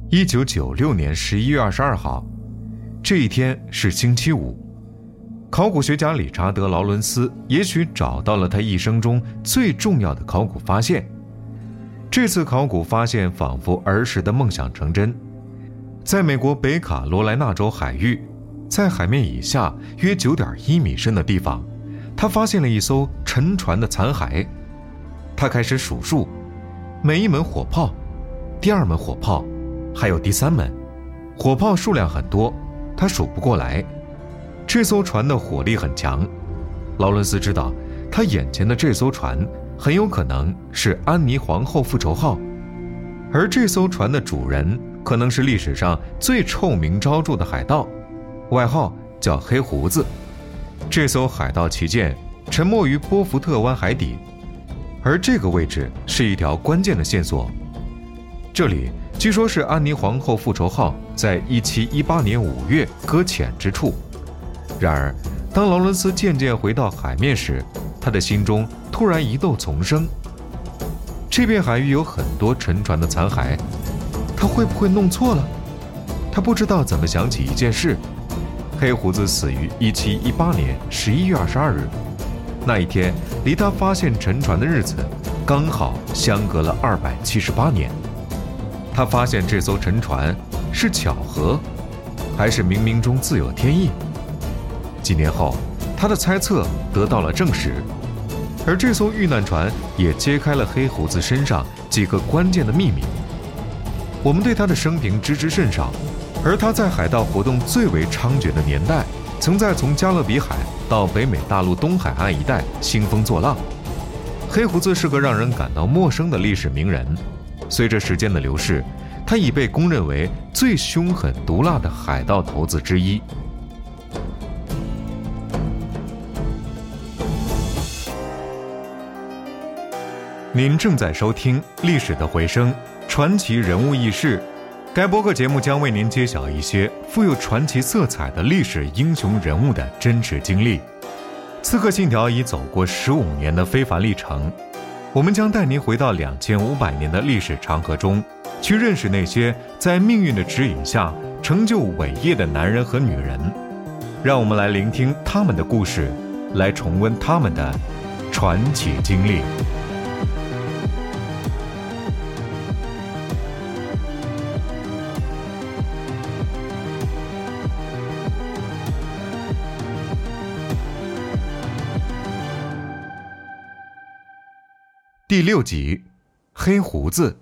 1996年11月22号，这一天是星期五。考古学家理查德·劳伦斯也许找到了他一生中最重要的考古发现。这次考古发现仿佛儿时的梦想成真。在美国北卡罗来纳州海域，在海面以下约 9.1 米深的地方，他发现了一艘沉船的残骸。他开始数数，每一门火炮，第二门火炮，还有第三门，火炮数量很多，他数不过来。这艘船的火力很强，劳伦斯知道他眼前的这艘船很有可能是安妮皇后复仇号，而这艘船的主人可能是历史上最臭名昭著的海盗，外号叫黑胡子。这艘海盗旗舰沉没于波福特湾海底，而这个位置是一条关键的线索。这里据说是安妮皇后复仇号在1718年5月搁浅之处。然而当劳伦斯渐渐回到海面时，他的心中突然疑窦丛生。这片海域有很多沉船的残骸，他会不会弄错了？他不知道怎么想起一件事：黑胡子死于1718年11月22日，那一天离他发现沉船的日子刚好相隔了278年。他发现这艘沉船是巧合，还是冥冥中自有天意？几年后，他的猜测得到了证实，而这艘遇难船也揭开了黑胡子身上几个关键的秘密。我们对他的生平知之甚少，而他在海盗活动最为猖獗的年代，曾在从加勒比海到北美大陆东海岸一带兴风作浪。黑胡子是个让人感到陌生的历史名人，随着时间的流逝，他已被公认为最凶狠毒辣的海盗头子之一。您正在收听《历史的回声》传奇人物轶事，该播客节目将为您揭晓一些富有传奇色彩的历史英雄人物的真实经历。刺客信条已走过15年的非凡历程，我们将带您回到2500年的历史长河中，去认识那些在命运的指引下成就伟业的男人和女人。让我们来聆听他们的故事，来重温他们的传奇经历。第6集，黑胡子。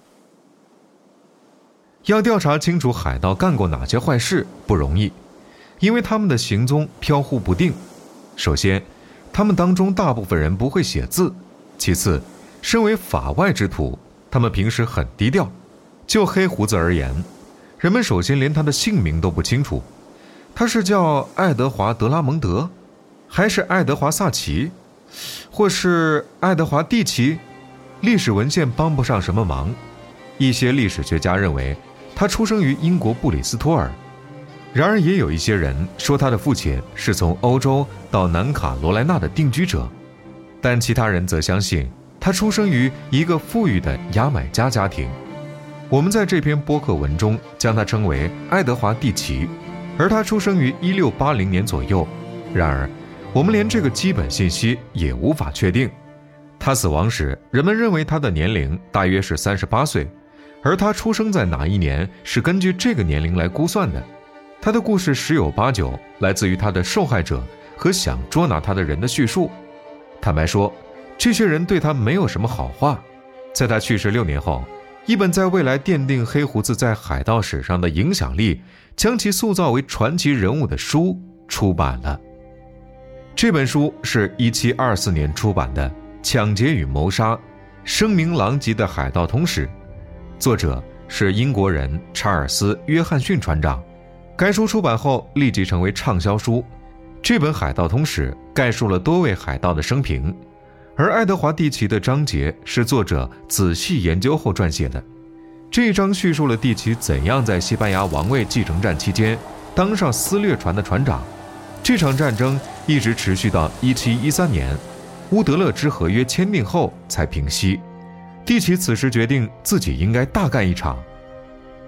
要调查清楚海盗干过哪些坏事不容易，因为他们的行踪飘忽不定。首先，他们当中大部分人不会写字；其次，身为法外之徒，他们平时很低调。就黑胡子而言，人们首先连他的姓名都不清楚，他是叫爱德华·德拉蒙德，还是爱德华·萨奇，或是爱德华·蒂奇？历史文献帮不上什么忙。一些历史学家认为他出生于英国布里斯托尔，然而也有一些人说他的父亲是从欧洲到南卡罗来纳的定居者，但其他人则相信他出生于一个富裕的牙买加家庭。我们在这篇播客文中将他称为爱德华·蒂奇，而他出生于1680年左右。然而我们连这个基本信息也无法确定。他死亡时，人们认为他的年龄大约是38岁，而他出生在哪一年是根据这个年龄来估算的。他的故事十有八九来自于他的受害者和想捉拿他的人的叙述。坦白说，这些人对他没有什么好话。在他去世6年后，一本在未来奠定黑胡子在海盗史上的影响力，将其塑造为传奇人物的书出版了。这本书是1724年出版的《抢劫与谋杀：声名狼藉的海盗通史》，作者是英国人查尔斯·约翰逊船长。该书出版后立即成为畅销书。这本海盗通史概述了多位海盗的生平，而爱德华·蒂奇的章节是作者仔细研究后撰写的。这一章叙述了蒂奇怎样在西班牙王位继承战期间当上撕掠船的船长。这场战争一直持续到1713年，乌德勒支合约签订后才平息。蒂奇此时决定自己应该大干一场。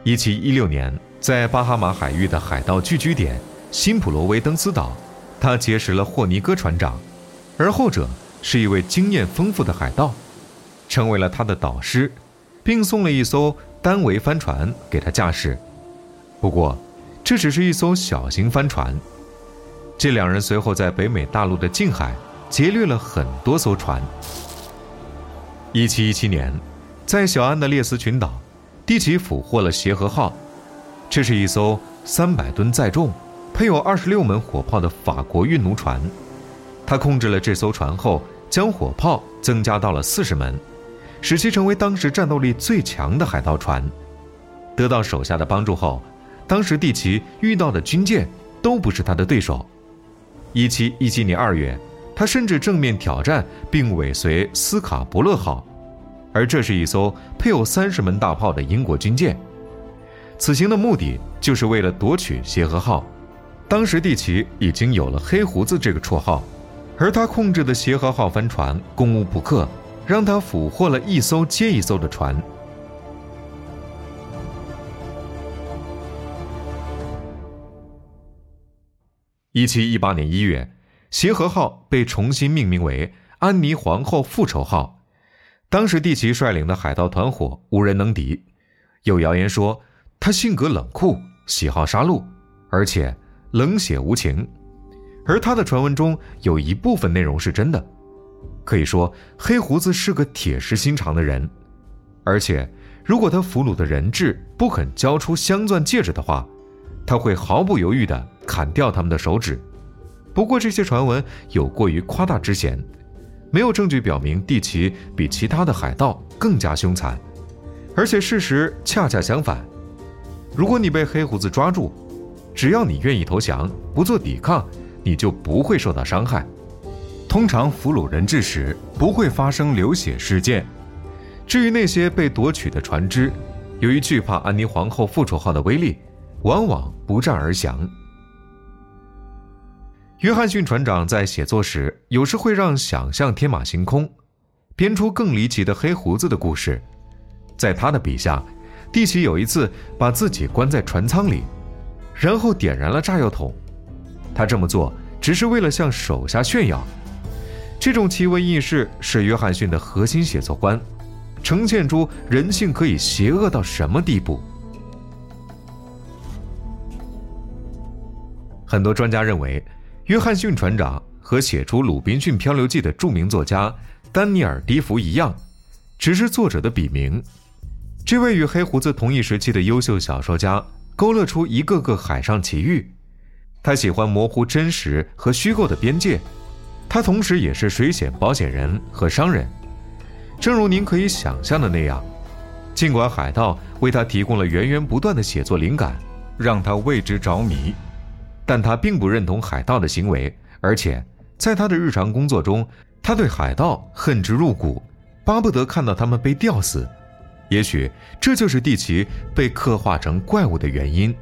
1716年，在巴哈马海域的海盗聚居点新普罗维登斯岛，他结识了霍尼戈船长，而后者是一位经验丰富的海盗，成为了他的导师，并送了一艘单桅帆船给他驾驶。不过，这只是一艘小型帆船。这两人随后在北美大陆的近海劫掠了很多艘船。1717年，在小安的列斯群岛，蒂奇俘获了协和号，这是一艘300吨载重、配有26门火炮的法国运奴船。他控制了这艘船后，将火炮增加到了40门，使其成为当时战斗力最强的海盗船。得到手下的帮助后，当时蒂奇遇到的军舰都不是他的对手。1717年2月，他甚至正面挑战并尾随斯卡伯勒号，而这是一艘配有30门大炮的英国军舰。此行的目的就是为了夺取协和号。当时蒂奇已经有了黑胡子这个绰号，而他控制的协和号帆船攻无不克，让他俘获了一艘接一艘的船。1718年1月，协和号被重新命名为安妮皇后复仇号。当时蒂奇率领的海盗团伙无人能敌，有谣言说他性格冷酷，喜好杀戮，而且冷血无情。而他的传闻中有一部分内容是真的。可以说，黑胡子是个铁石心肠的人，而且如果他俘虏的人质不肯交出镶钻戒指的话，他会毫不犹豫地砍掉他们的手指。不过这些传闻有过于夸大之嫌，没有证据表明蒂奇比其他的海盗更加凶残，而且事实恰恰相反。如果你被黑胡子抓住，只要你愿意投降，不做抵抗，你就不会受到伤害。通常俘虏人质时不会发生流血事件。至于那些被夺取的船只，由于惧怕安妮皇后复仇号的威力，往往不战而降。约翰逊船长在写作时有时会让想象天马行空，编出更离奇的黑胡子的故事。在他的笔下，蒂奇有一次把自己关在船舱里，然后点燃了炸药桶。他这么做只是为了向手下炫耀。这种奇闻异事是约翰逊的核心写作观，呈现出人性可以邪恶到什么地步。很多专家认为，约翰逊船长和写出《鲁滨逊漂流记》的著名作家丹尼尔·迪福一样，只是作者的笔名。这位与黑胡子同一时期的优秀小说家勾勒出一个个海上奇遇。他喜欢模糊真实和虚构的边界，他同时也是水险保险人和商人。正如您可以想象的那样，尽管海盗为他提供了源源不断的写作灵感，让他为之着迷，但他并不认同海盗的行为，而且在他的日常工作中，他对海盗恨之入骨，巴不得看到他们被吊死。也许这就是蒂奇被刻画成怪物的原因。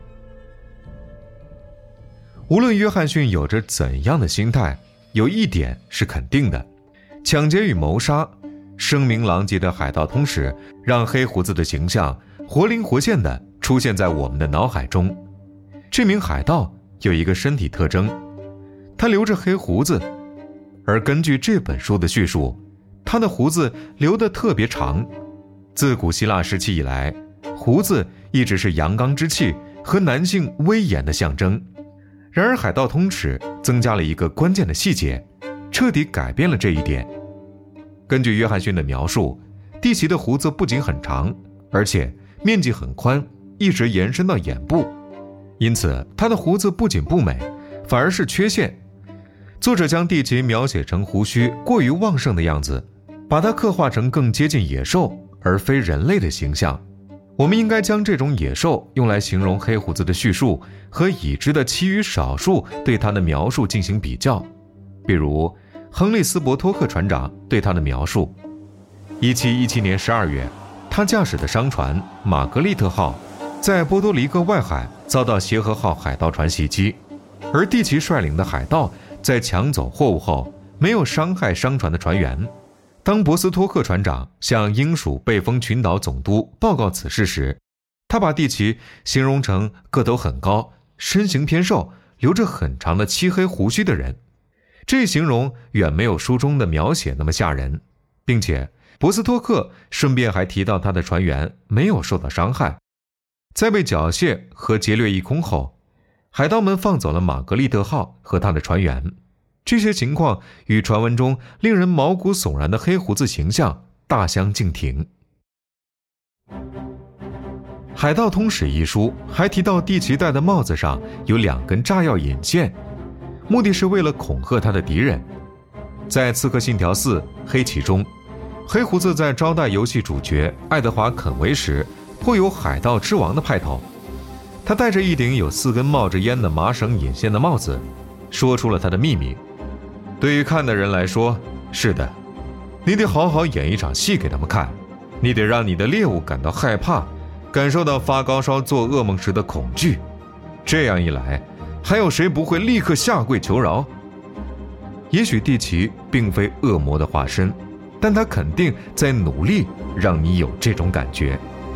无论约翰逊有着怎样的心态，有一点是肯定的：抢劫与谋杀，声名狼藉的海盗通史让黑胡子的形象活灵活现地出现在我们的脑海中。这名海盗有一个身体特征，他留着黑胡子，而根据这本书的叙述，他的胡子留得特别长。自古希腊时期以来，胡子一直是阳刚之气和男性威严的象征。然而海盗通史增加了一个关键的细节，彻底改变了这一点。根据约翰逊的描述，蒂奇的胡子不仅很长，而且面积很宽，一直延伸到眼部，因此他的胡子不仅不美，反而是缺陷。作者将蒂奇描写成胡须过于旺盛的样子，把它刻画成更接近野兽而非人类的形象。我们应该将这种野兽用来形容黑胡子的叙述和已知的其余少数对他的描述进行比较。比如亨利斯伯托克船长对他的描述：1717年12月，他驾驶的商船玛格丽特号在波多黎各外海遭到协和号海盗船袭击，而蒂奇率领的海盗在抢走货物后没有伤害商船的船员。当博斯托克船长向英属贝风群岛总督报告此事时， 他把蒂奇形容成个头很高、身形偏瘦、留着很长的漆黑胡须的人。这一形容远没有书中的描写那么吓人，并且博斯托克顺便还提到他的船员没有受到伤害。在被缴械和劫掠一空后，海盗们放走了玛格丽特号和他的船员。这些情况与传闻中令人毛骨悚然的黑胡子形象大相径庭。海盗通史一书还提到蒂奇戴的帽子上有2根炸药引线，目的是为了恐吓他的敌人。在《刺客信条4：黑旗》中，黑胡子在招待游戏主角爱德华·肯维时颇有海盗之王的派头。他戴着一顶有4根冒着烟的麻绳引线的帽子，说出了他的秘密。对于看的人来说，是的，你得好好演一场戏给他们看，你得让你的猎物感到害怕，感受到发高烧做噩梦时的恐惧。这样一来，还有谁不会立刻下跪求饶？也许蒂奇并非恶魔的化身，但他肯定在努力让你有这种感觉。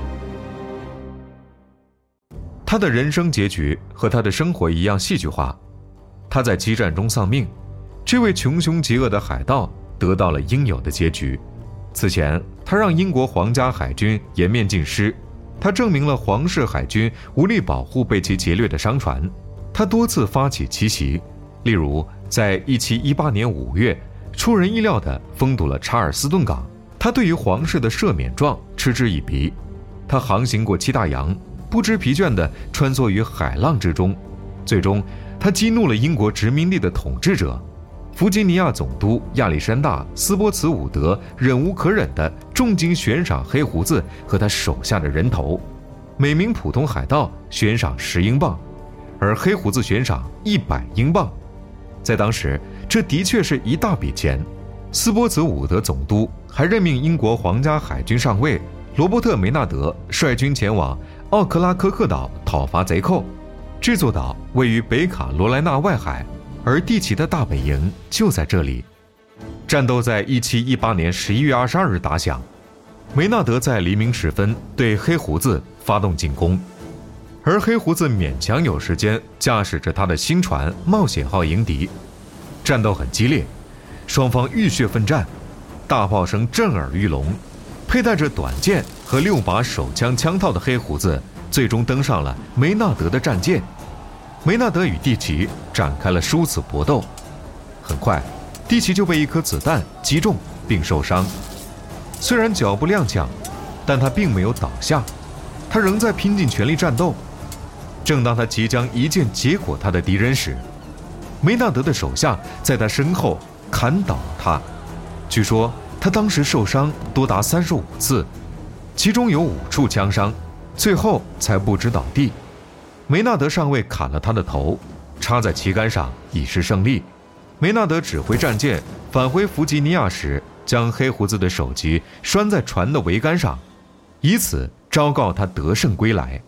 他的人生结局和他的生活一样戏剧化，他在激战中丧命，这位穷凶极恶的海盗得到了应有的结局。此前，他让英国皇家海军颜面尽失，他证明了皇室海军无力保护被其劫掠的商船，他多次发起奇袭，例如在1718年5月出人意料地封堵了查尔斯顿港，他对于皇室的赦免状嗤之以鼻。他航行过7大洋，不知疲倦地穿梭于海浪之中，最终他激怒了英国殖民地的统治者。弗吉尼亚总督亚历山大·斯波茨伍德忍无可忍地重金悬赏黑胡子和他手下的人头，每名普通海盗悬赏10英镑，而黑胡子悬赏100英镑。在当时，这的确是一大笔钱。斯波茨伍德总督还任命英国皇家海军上尉罗伯特·梅纳德率军前往奥克拉科克岛讨伐贼寇。这座岛位于北卡罗来纳外海，而蒂奇的大本营就在这里。战斗在1718年11月22日打响，梅纳德在黎明时分对黑胡子发动进攻，而黑胡子勉强有时间驾驶着他的新船冒险号迎敌。战斗很激烈，双方浴血奋战，大炮声震耳欲聋。佩戴着短剑和6把手枪枪套的黑胡子最终登上了梅纳德的战舰。梅纳德与蒂奇展开了殊死搏斗，很快蒂奇就被一颗子弹击中并受伤。虽然脚步踉跄，但他并没有倒下，他仍在拼尽全力战斗。正当他即将一剑结果他的敌人时，梅纳德的手下在他身后砍倒了他。据说他当时受伤多达35次，其中有5处枪伤，最后才不知倒地。梅纳德上尉砍了他的头，插在旗杆上以示胜利。梅纳德指挥战舰返回弗吉尼亚时，将黑胡子的首级拴在船的桅杆上，以此昭告他得胜归来。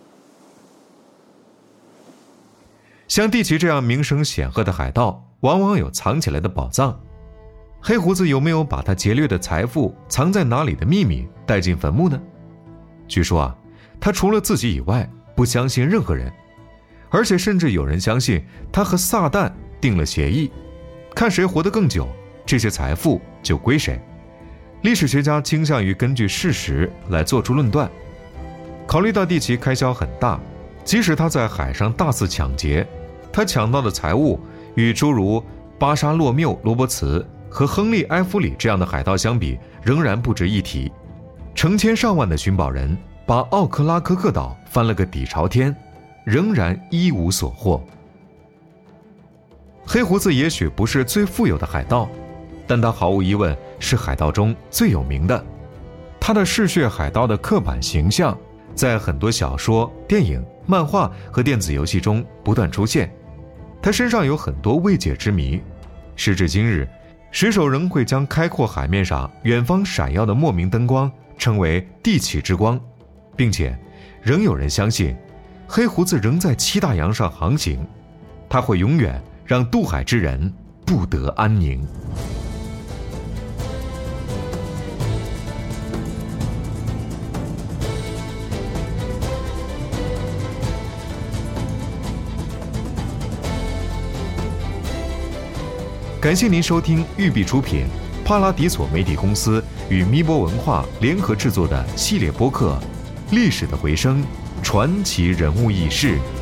像蒂奇这样名声显赫的海盗，往往有藏起来的宝藏。黑胡子有没有把他劫掠的财富藏在哪里的秘密带进坟墓呢？据说他除了自己以外不相信任何人，而且甚至有人相信他和撒旦定了协议，看谁活得更久，这些财富就归谁。历史学家倾向于根据事实来做出论断。考虑到蒂奇开销很大，即使他在海上大肆抢劫，他抢到的财物与诸如巴沙洛缪·罗伯茨和亨利·埃弗里这样的海盗相比，仍然不值一提。成千上万的寻宝人把奥克拉科克岛翻了个底朝天，仍然一无所获。黑胡子也许不是最富有的海盗，但他毫无疑问是海盗中最有名的。他的嗜血海盗的刻板形象在很多小说、电影、漫画和电子游戏中不断出现，他身上有很多未解之谜。时至今日，水手仍会将开阔海面上远方闪耀的莫名灯光称为蒂奇之光，并且仍有人相信黑胡子仍在7大洋上航行，他会永远让渡海之人不得安宁。 感谢您收听育碧出品、帕拉迪索媒体公司与咪波文化联合制作的系列播客《历史的回声：传奇人物轶事》。